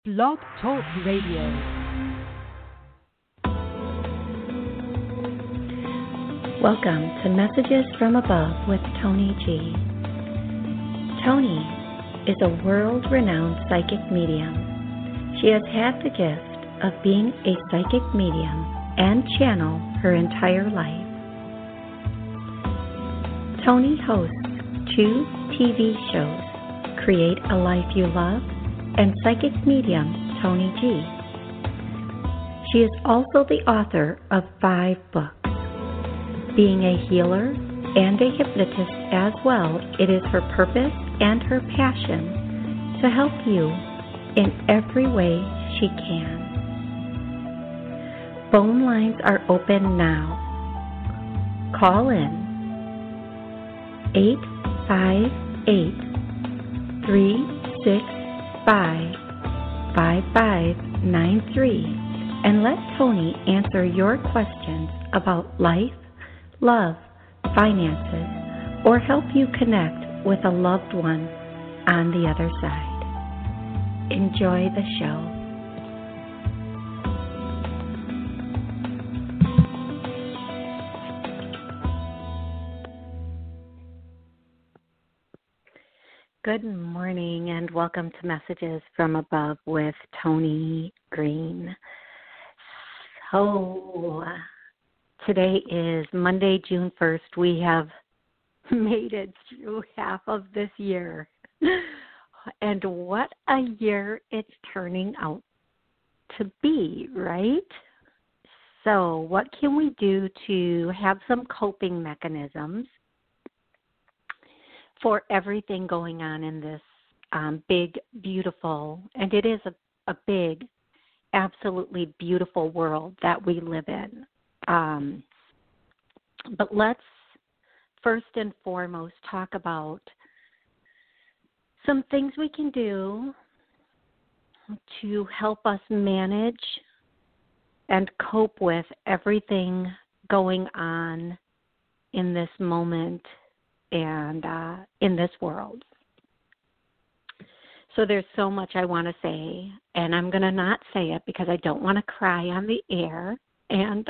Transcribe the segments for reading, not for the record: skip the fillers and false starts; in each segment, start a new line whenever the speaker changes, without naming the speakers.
Blog Talk Radio.
Welcome to Messages from Above with Tony G. Tony is a world-renowned psychic medium. She has had the gift of being a psychic medium and channel her entire life. Tony hosts 2 TV shows, Create a Life You Love and Psychic Medium Tony G. She is also the author of 5 books. Being a healer and a hypnotist as well, it is her purpose and her passion to help you in every way she can. Phone lines are open now. Call in 858-365-5593 and let Tony answer your questions about life, love, finances, or help you connect with a loved one on the other side. Enjoy the show. Good morning and welcome to Messages from Above with Tony Green. So, today is Monday, June 1st. We have made it through half of this year. And what a year it's turning out to be, right? So what can we do to have some coping mechanisms for everything going on in this big, beautiful, and it is a big, absolutely beautiful world that we live in. But let's first and foremost talk about some things we can do to help us manage and cope with everything going on in this moment and in this world. So there's so much I want to say, and I'm going to not say it because I don't want to cry on the air. And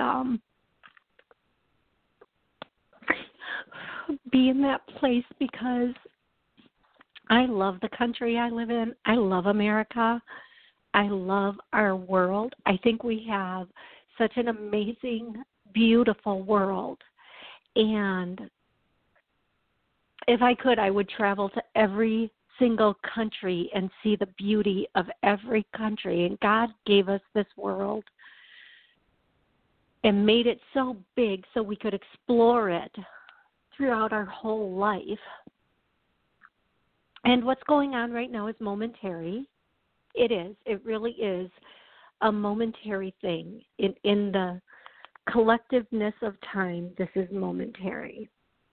be in that place because I love the country I live in. I love America. I love our world. I think we have such an amazing, beautiful world. And if I could, I would travel to every single country and see the beauty of every country. And God gave us this world and made it so big so we could explore it throughout our whole life. And what's going on right now is momentary. It is. It really is a momentary thing. In the collectiveness of time, this is momentary.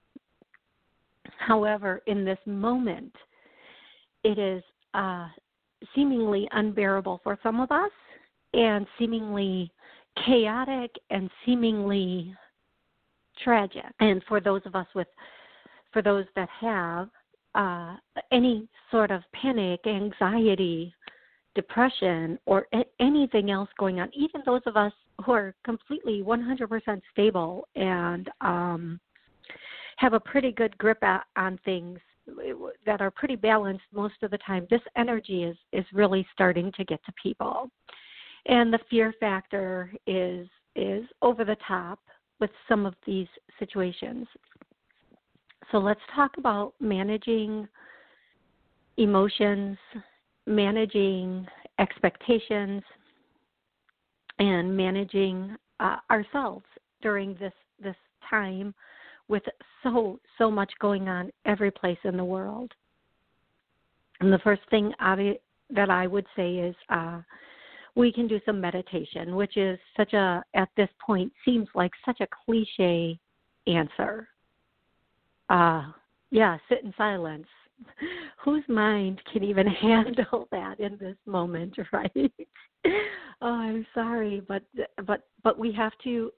However, in this moment, it is seemingly unbearable for some of us and seemingly chaotic and seemingly tragic. And for those of us for those that have any sort of panic, anxiety, depression, or anything else going on, even those of us who are completely 100% stable and have a pretty good grip on things that are pretty balanced most of the time, this energy is really starting to get to people. And the fear factor is over the top with some of these situations. So let's talk about managing emotions, managing expectations, and managing ourselves during this time with so much going on every place in the world. And the first thing that I would say is we can do some meditation, which is at this point, seems like such a cliche answer. Sit in silence. Whose mind can even handle that in this moment, right? I'm sorry, but we have to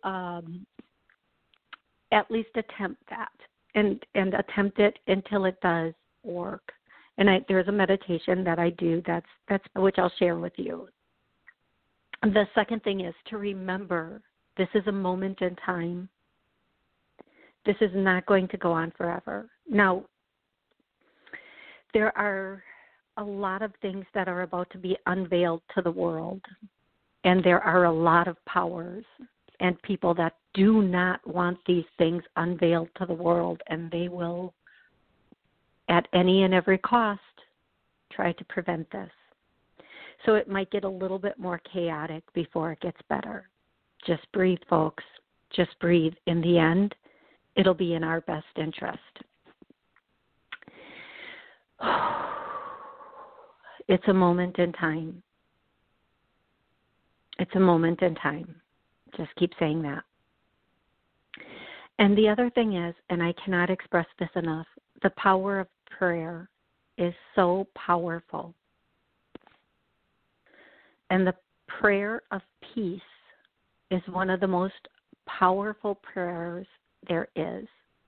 at least attempt that and attempt it until it does work And there's a meditation that I do that's which I'll share with you. The second thing is to remember this is a moment in time. This is not going to go on forever. Now, there are a lot of things that are about to be unveiled to the world, and there are a lot of powers and people that do not want these things unveiled to the world, and they will, at any and every cost, try to prevent this. So it might get a little bit more chaotic before it gets better. Just breathe, folks. Just breathe. In the end, it'll be in our best interest. It's a moment in time. It's a moment in time. Just keep saying that. And the other thing is, and I cannot express this enough, the power of prayer is so powerful. And the prayer of peace is one of the most powerful prayers there is.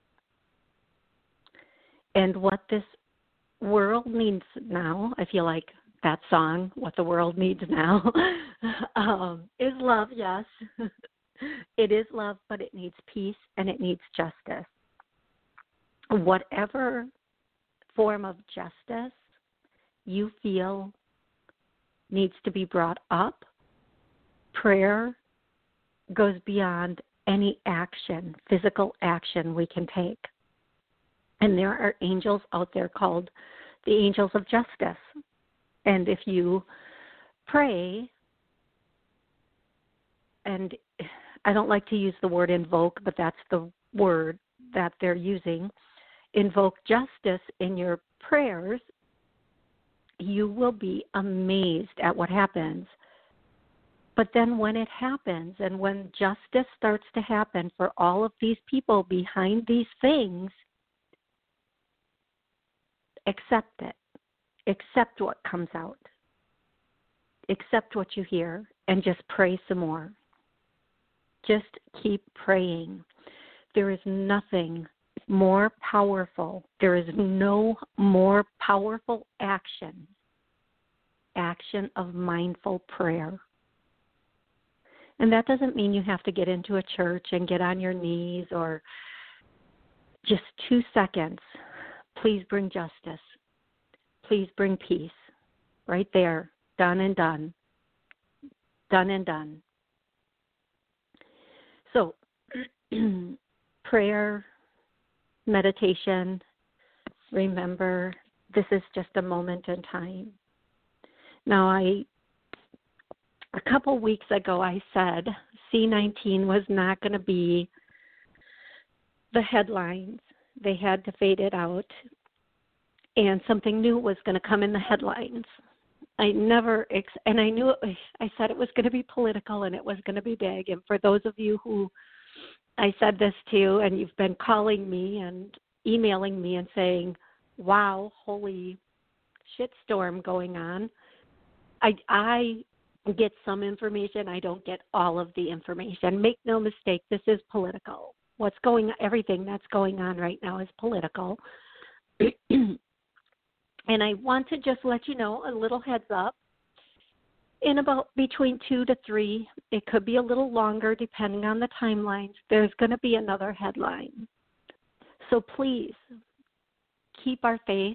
And what this world needs now, I feel like that song, What the World Needs Now, is love, yes. It is love, but it needs peace and it needs justice. Whatever form of justice you feel needs to be brought up, prayer goes beyond any action, physical action we can take. And there are angels out there called the angels of justice. And if you pray, and I don't like to use the word invoke, but that's the word that they're using, invoke justice in your prayers, you will be amazed at what happens. But then when it happens and when justice starts to happen for all of these people behind these things, accept it. Accept what comes out. Accept what you hear and just pray some more. Just keep praying. There is nothing more powerful. There is no more powerful action of mindful prayer. And that doesn't mean you have to get into a church and get on your knees or just 2 seconds. Please bring justice. Please bring peace. Right there. Done and done. Done and done. So, prayer, meditation, remember, this is just a moment in time. Now, a couple weeks ago, I said C-19 was not going to be the headlines. They had to fade it out, and something new was going to come in the headlines. I knew I said it was going to be political and it was going to be big. And for those of you who I said this to, and you've been calling me and emailing me and saying, wow, holy shitstorm going on, I get some information. I don't get all of the information. Make no mistake, this is political. Everything that's going on right now is political. And I want to just let you know, a little heads up, in about between 2 to 3, it could be a little longer depending on the timelines, there's going to be another headline. So please, keep our faith,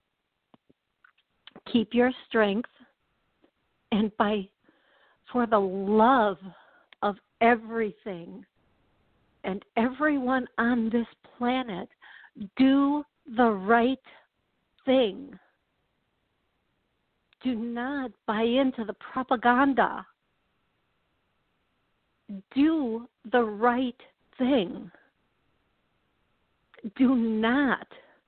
keep your strength, and for the love of everything and everyone on this planet, do the right thing. Do not buy into the propaganda. Do the right thing. Do not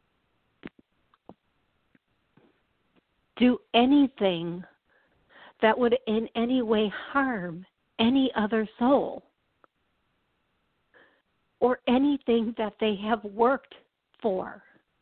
do anything that would in any way harm any other soul or anything that they have worked for.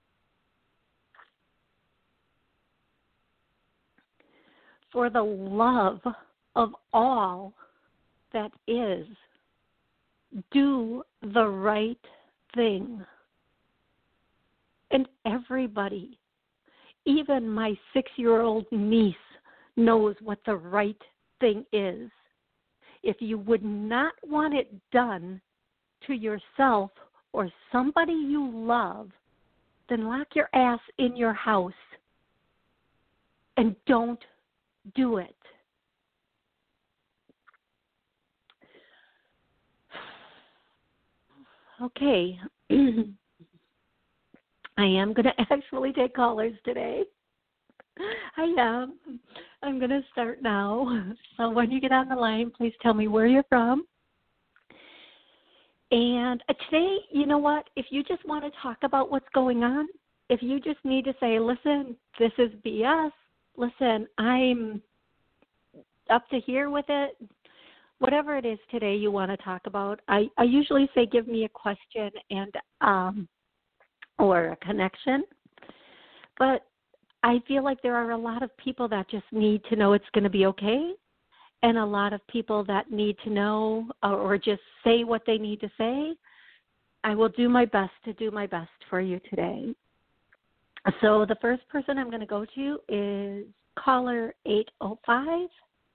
For the love of all that is, do the right thing. And everybody even my 6-year-old niece knows what the right thing is. If you would not want it done to yourself or somebody you love, then lock your ass in your house and don't do it. Okay. I am going to actually take callers today. I am. I'm going to start now. So when you get on the line, please tell me where you're from. And today, you know what? If you just want to talk about what's going on, if you just need to say, listen, this is BS. Listen, I'm up to here with it. Whatever it is today you want to talk about, I usually say give me a question and or a connection. But I feel like there are a lot of people that just need to know it's going to be okay, and a lot of people that need to know or just say what they need to say. I will do my best to do my best for you today. So the first person I'm going to go to is caller 805.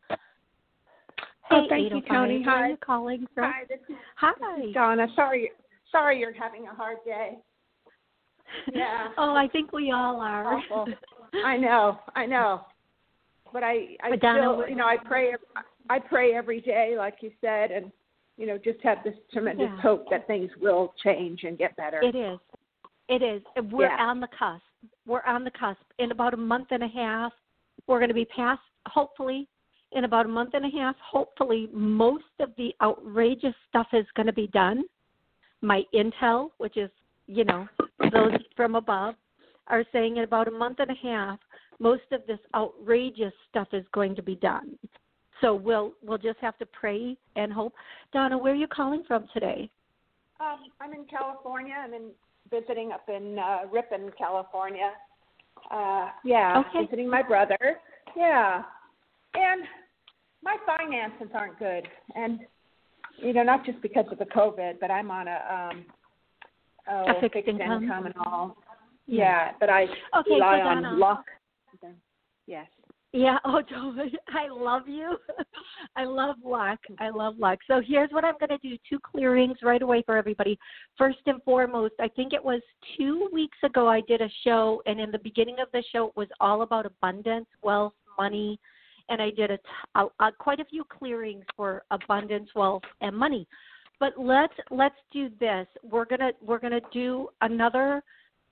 Oh, thank you, Tony.
Hi. Where
Hi.
are you calling from?
Hi, this is
Hi.
Donna. Sorry you're having a hard day. Yeah.
Oh, I think we all are.
Awful. I know. But I
Donna,
still, I pray every day, like you said, and, just have this tremendous hope that things will change and get better.
It is. We're on the cusp. We're on the cusp. In about a month and a half, we're going to be past, hopefully, in about a month and a half, hopefully, most of the outrageous stuff is going to be done. My intel, which is, those from above, are saying in about a month and a half, most of this outrageous stuff is going to be done. So we'll just have to pray and hope. Donna, where are you calling from today?
I'm in California. I'm visiting up in Ripon, California. Visiting my brother. Yeah. And my finances aren't good. And, not just because of the COVID, but I'm on a fixed income and all. Yeah, but I rely on luck. Yes.
Yeah, I love you. I love luck. So here's what I'm going to do, 2 clearings right away for everybody. First and foremost, I think it was 2 weeks ago I did a show, and in the beginning of the show it was all about abundance, wealth, money, and I did quite a few clearings for abundance, wealth, and money. But let's do this. We're gonna do another.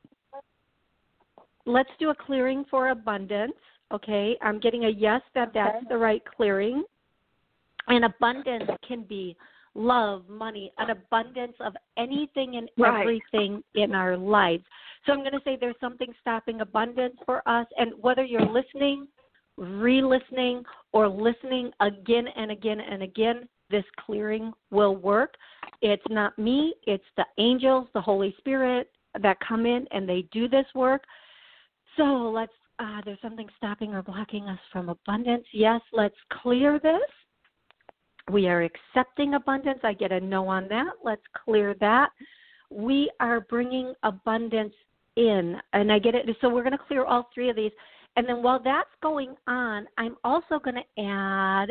Let's do a clearing for abundance. Okay, I'm getting a yes that's the right clearing. And abundance can be love, money, an abundance of anything and everything in our lives. So I'm going to say there's something stopping abundance for us, and whether you're listening, re-listening, or listening again and again and again, this clearing will work. It's not me, it's the angels, the Holy Spirit that come in and they do this work. So there's something stopping or blocking us from abundance. Yes, let's clear this. We are accepting abundance. I get a no on that. Let's clear that. We are bringing abundance in, and I get it. So we're going to clear all 3 of these. And then while that's going on, I'm also going to add,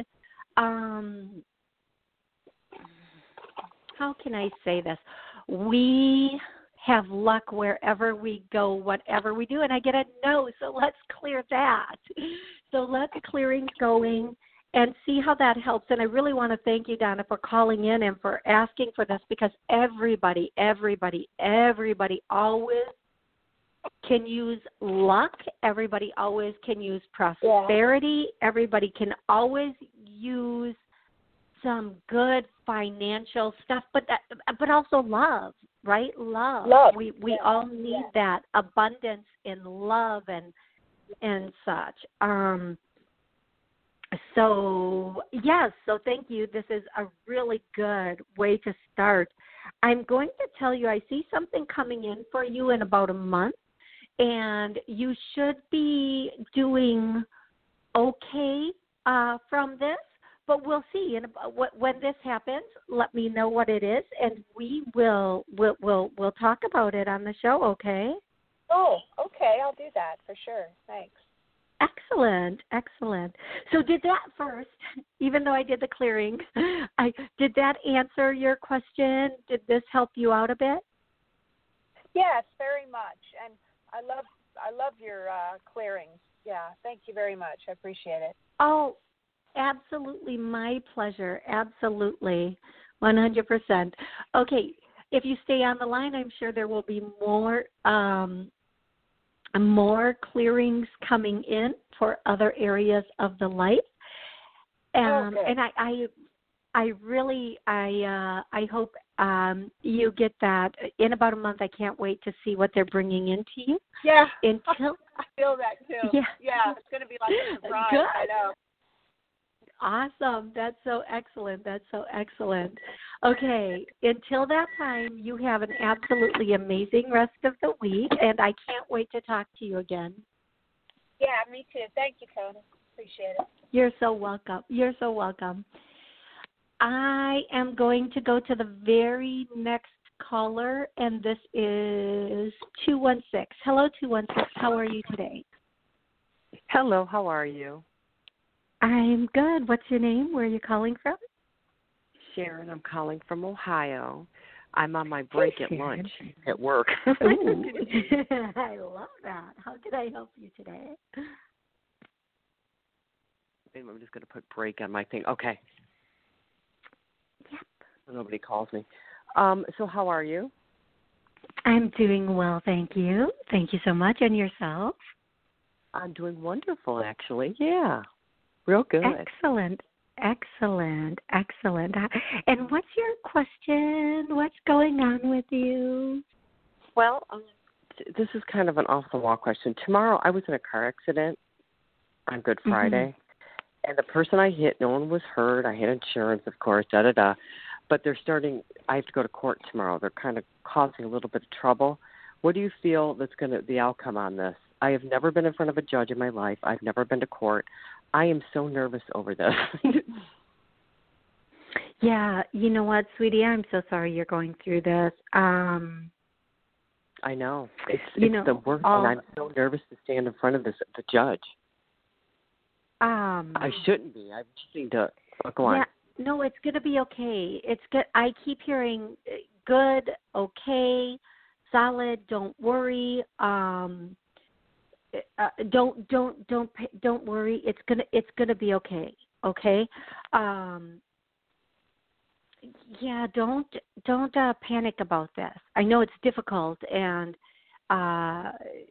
how can I say this? We have luck wherever we go, whatever we do, and I get a no, so let's clear that. So let the clearings going and see how that helps. And I really want to thank you, Donna, for calling in and for asking for this, because everybody always can use luck. Everybody always can use prosperity. Yeah. Everybody can always use some good financial stuff, but also love, right? Love. We all need that abundance in love and such. So thank you. This is a really good way to start. I'm going to tell you, I see something coming in for you in about a month, and you should be doing okay from this. But we'll see. And when this happens, let me know what it is, and we'll talk about it on the show. Okay?
Oh, okay. I'll do that for sure. Thanks.
Excellent, excellent. So did that first, even though I did the clearing, did that answer your question? Did this help you out a bit?
Yes, very much. And I love your clearings. Yeah, thank you very much. I appreciate it.
Oh, absolutely, my pleasure. Absolutely, 100%. Okay, if you stay on the line, I'm sure there will be more clearings coming in for other areas of the life. And I really hope you get that in about a month. I can't wait to see what they're bringing into you.
Yeah.
Until
I feel that too. Yeah, it's going to be like a surprise.
Good.
I know.
Awesome. That's so excellent. That's so excellent. Okay. Until that time, you have an absolutely amazing rest of the week, and I can't wait to talk to you again.
Yeah, me too. Thank you, Tony. Appreciate it.
You're so welcome. You're so welcome. I am going to go to the very next caller, and this is 216. Hello, 216. How are you today?
Hello, how are you?
I'm good. What's your name? Where are you calling from?
Sharon, I'm calling from Ohio. I'm on my break at lunch at work.
I love that. How can I help you today?
I'm just going to put break on my thing. Okay.
Yep.
Nobody calls me. So how are you?
I'm doing well, thank you. Thank you so much. And yourself?
I'm doing wonderful, actually. Yeah. Real good.
Excellent. Excellent. Excellent. And what's your question? What's going on with you?
Well, this is kind of an off-the-wall question. Tomorrow I was in a car accident on Good Friday, and the person I hit, no one was hurt. I had insurance, of course, da-da-da. But I have to go to court tomorrow. They're kind of causing a little bit of trouble. What do you feel that's going to the outcome on this? I have never been in front of a judge in my life. I've never been to court. I am so nervous over this.
Yeah, you know what, sweetie? I'm so sorry you're going through this.
I know. It's the worst, and I'm so nervous to stand in front of the judge. I shouldn't be. I just need to go on.
Yeah, no, it's going to be okay. It's good. I keep hearing good, okay, solid, don't worry. Don't worry. It's gonna be okay. Okay. Yeah. Don't panic about this. I know it's difficult, and I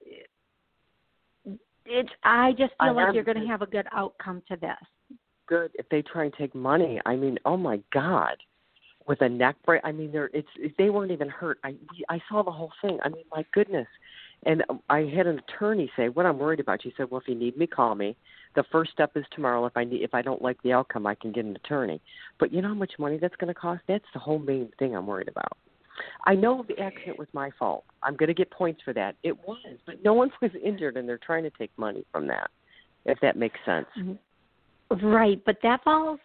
just feel like you're going to have a good outcome to this.
Good. If they try and take money, I mean, oh my God, with a neck break. I mean, they weren't even hurt. I saw the whole thing. I mean, my goodness. And I had an attorney say, what I'm worried about. She said, well, if you need me, call me. The first step is tomorrow. If I don't like the outcome, I can get an attorney. But you know how much money that's going to cost? That's the whole main thing I'm worried about. I know the accident was my fault. I'm going to get points for that. It was, but no one was injured, and they're trying to take money from that, if that makes sense.
Right, but that falls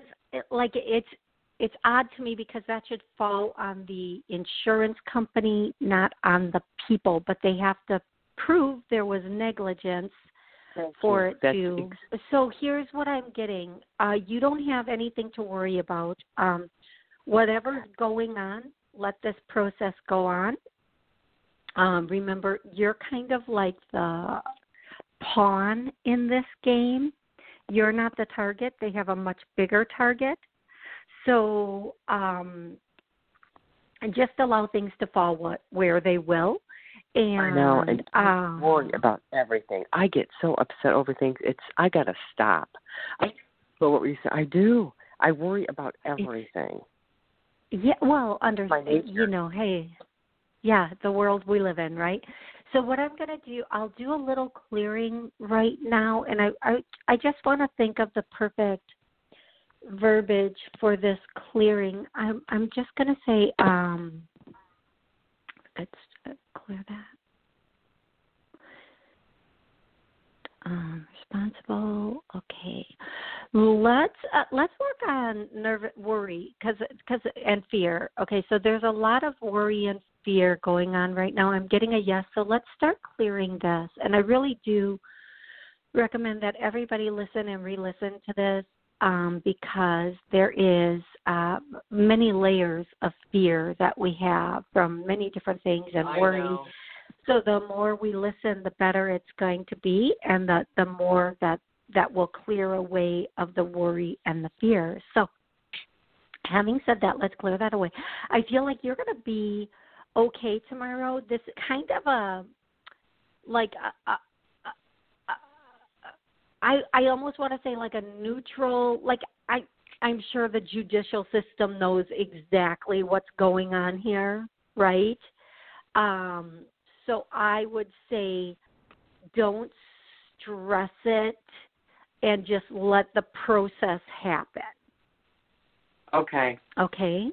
it's odd to me because that should fall on the insurance company, not on the people. But they have to prove there was negligence for it to. So here's what I'm getting. You don't have anything to worry about. Whatever's going on, let this process go on. Remember, you're kind of like the pawn in this game. You're not the target. They have a much bigger target. So just allow things to fall where they will. And,
I know, and I'm worried about everything. I get so upset over things. I got to stop. But what were you saying? I do. I worry about everything.
Yeah, well, hey, yeah, the world we live in, right? So what I'm going to do, I'll do a little clearing right now, and I just want to think of the perfect verbiage for this clearing. I'm just going to say, let's clear that. Responsible. Okay. Let's work on worry, and fear. Okay, so there's a lot of worry fear going on right now. I'm getting a yes, so let's start clearing this. And I really do recommend that everybody listen and re-listen to this because there is many layers of fear that we have from many different things and worry. So the more we listen, the better it's going to be, and the more that will clear away of the worry and the fear. So having said that, let's clear that away. I feel like you're going to be okay tomorrow. This kind of I almost want to say like a neutral, like I'm sure the judicial system knows exactly what's going on here, right? So I would say don't stress it and just let the process happen.
Okay.
Okay.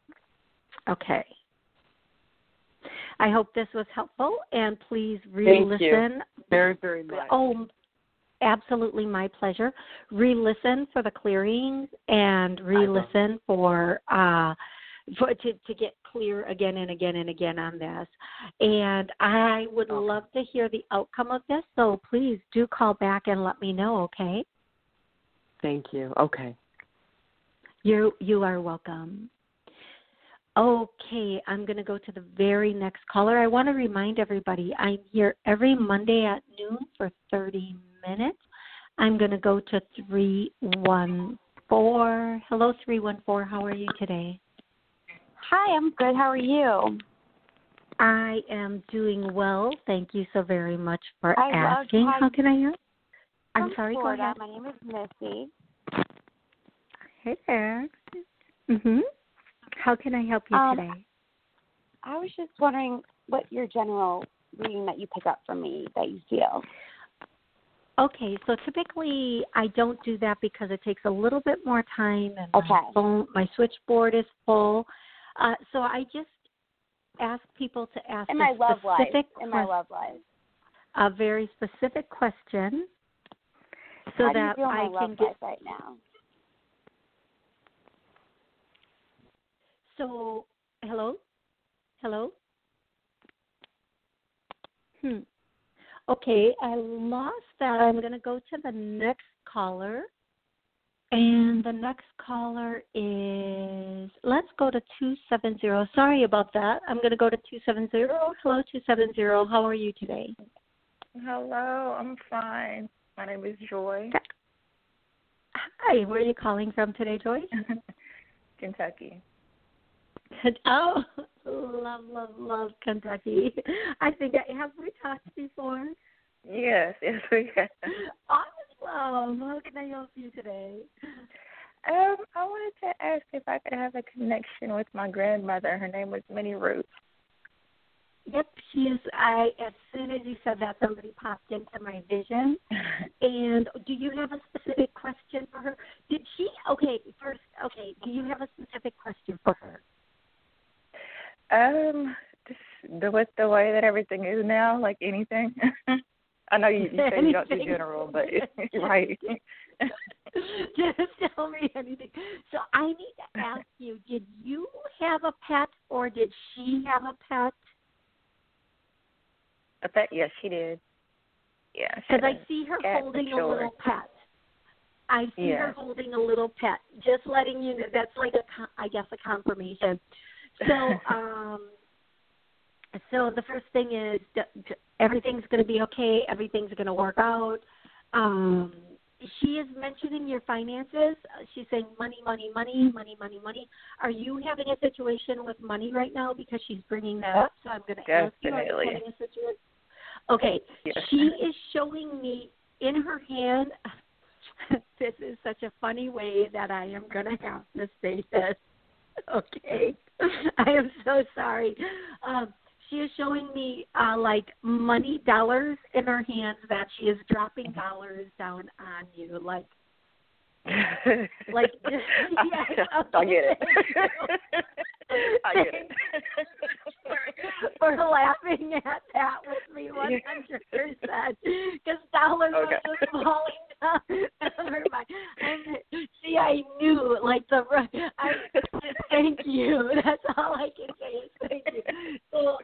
I hope this was helpful, and please re-listen.
Thank you very, very much.
Oh, absolutely, my pleasure. Re-listen for the clearings and re-listen to get clear again and again and again on this. And I would love to hear the outcome of this, so please do call back and let me know, okay?
Thank you. Okay.
You are welcome. Okay, I'm going to go to the very next caller. I want to remind everybody I'm here every Monday at noon for 30 minutes. I'm going to go to 314. Hello, 314. How are you today?
Hi, I'm good. How are you?
I am doing well. Thank you so very much for asking. How can I help? I'm sorry,
Florida.
go ahead.
My name is Missy.
Hey there. How can I help you today?
I was just wondering what your general reading that you pick up from me that you feel.
Okay, so typically I don't do that because it takes a little bit more time, and my switchboard is full. So I just ask people to ask
In my love life.
A very specific question, so
How do you
that
feel in
I
my
can
love
get.
Life right now?
So, hello. Okay, I lost that. I'm going to go to the next caller. And the next caller is, let's go to 270. Sorry about that. I'm going to go to 270. Hello, 270. How are you today?
Hello, I'm fine. My name is Joy.
Hi, where are you calling from today, Joy?
Kentucky.
Oh, love Kentucky. I think have we talked before?
Yes, we have.
Awesome. How can I help you today?
I wanted to ask if I could have a connection with my grandmother. Her name was Minnie Ruth.
Yep, she is. As soon as you said that, somebody popped into my vision. And do you have a specific question for her? Do you have a specific question for her?
Just with the way that everything is now, like anything. I know you said you don't do general, but right.
Just tell me anything. So I need to ask you, did you have a pet or did she have a pet?
A pet? Yes, she did. Yeah.
Because I see her holding a little pet. I see her holding a little pet. Just letting you know, that's like a confirmation. So, so the first thing is everything's going to be okay. Everything's going to work out. She is mentioning your finances. She's saying money. Are you having a situation with money right now? Because she's bringing that up. So I'm going to ask you, are you having a situation? Okay. Yes. She is showing me in her hand. This is such a funny way that I am going to have to say this. Okay. I am so sorry. She is showing me like money, dollars in her hands that she is dropping dollars down on you, like yes.
I get it. I get it.
For laughing at that with me 100%, because dollars are just falling down. Never mind. See, I knew, like thank you. That's all I can say is thank you. So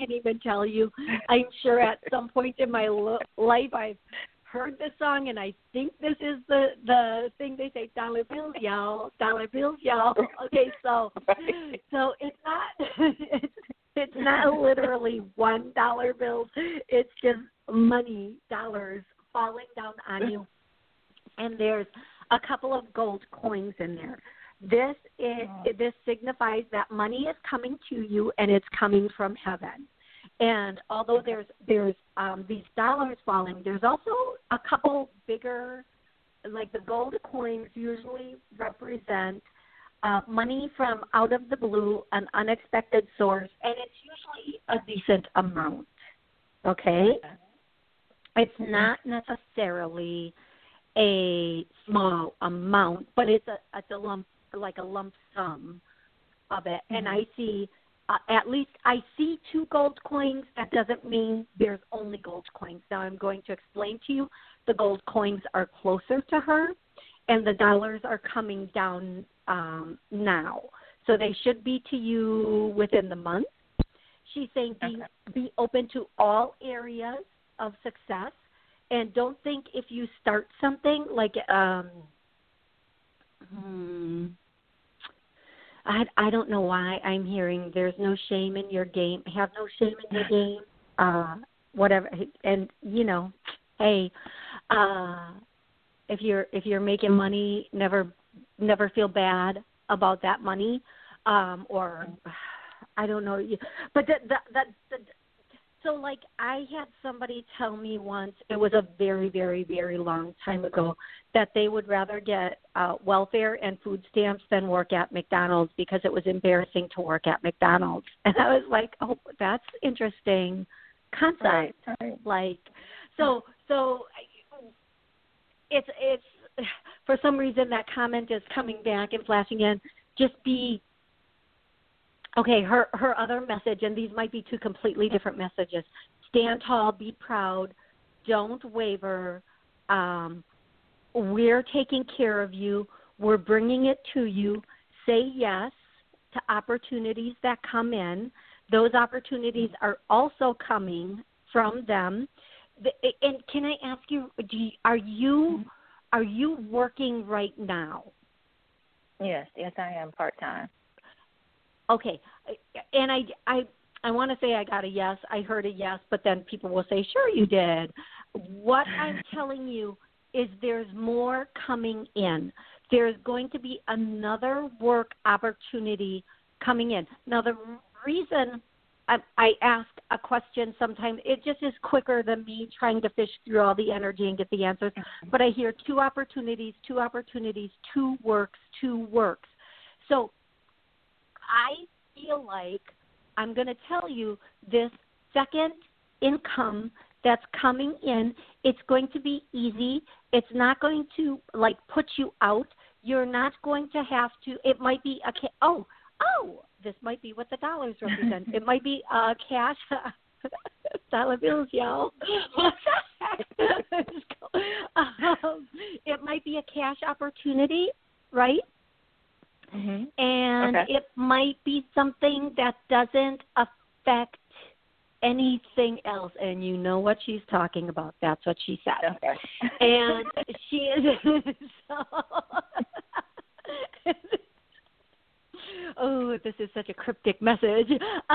can't even tell you. I'm sure at some point in my life I've heard this song, and I think this is the thing they say, dollar bills, y'all, dollar bills, y'all. Okay, so it's not it's not literally $1 bills. It's just money, dollars falling down on you, and there's a couple of gold coins in there. This signifies that money is coming to you, and it's coming from heaven. And although there's these dollars falling, there's also a couple bigger, like the gold coins usually represent money from out of the blue, an unexpected source, and it's usually a decent amount. Okay? It's not necessarily a small amount, but it's a lump, like a lump sum of it. And I see, at least I see 2 gold coins. That doesn't mean there's only gold coins. Now I'm going to explain to you. The gold coins are closer to her, and the dollars are coming down now. So they should be to you within the month. She's saying be open to all areas of success, and don't think if you start something like I don't know why I'm hearing there's no shame in your game. Have no shame in your game. Whatever, and hey, if you're making money, never feel bad about that money, or I don't know. But so like I had somebody tell me once, it was a very, very, very long time ago, that they would rather get welfare and food stamps than work at McDonald's because it was embarrassing to work at McDonald's. And I was like, oh, that's interesting concept.
Right.
Like, so it's for some reason that comment is coming back and flashing in. Just be. Okay, her other message, and these might be 2 completely different messages. Stand tall, be proud, don't waver. We're taking care of you. We're bringing it to you. Say yes to opportunities that come in. Those opportunities are also coming from them. And can I ask you, are you working right now?
Yes, I am part-time.
Okay, and I want to say I got a yes. I heard a yes, but then people will say, sure you did. What I'm telling you is there's more coming in. There's going to be another work opportunity coming in. Now, the reason I ask a question sometimes, it just is quicker than me trying to fish through all the energy and get the answers, but I hear 2 opportunities, 2 works. So I feel like I'm going to tell you this second income that's coming in, it's going to be easy. It's not going to, like, put you out. You're not going to have to, it might be this might be what the dollars represent. It might be cash, dollar bills, y'all. What the heck? It might be a cash opportunity, right?
Mm-hmm.
And it might be something that doesn't affect anything else. And you know what she's talking about. That's what she said.
Okay.
And she is oh, this is such a cryptic message.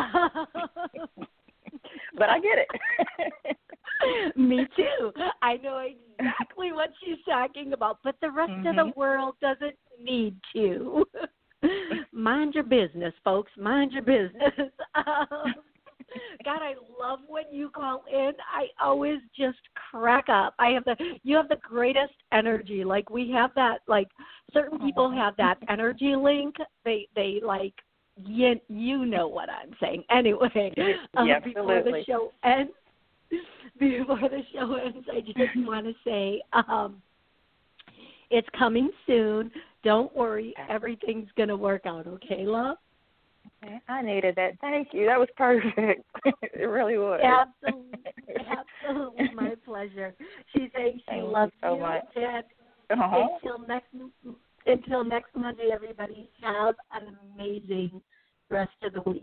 But I get it.
Me too. I know exactly what she's talking about, but the rest of the world doesn't need to. Mind your business, folks. Mind your business. God, I love when you call in. I always just crack up. You have the greatest energy. Like we have that. Like certain people have that energy link. They like. You know what I'm saying. Anyway, before the show ends, I just want to say it's coming soon. Don't worry. Everything's going to work out, okay, love?
Okay. I needed that. Thank you. That was perfect. It really was.
Absolutely. My pleasure. She's saying she loves you so much. And until next Monday, everybody, have an amazing rest of the week.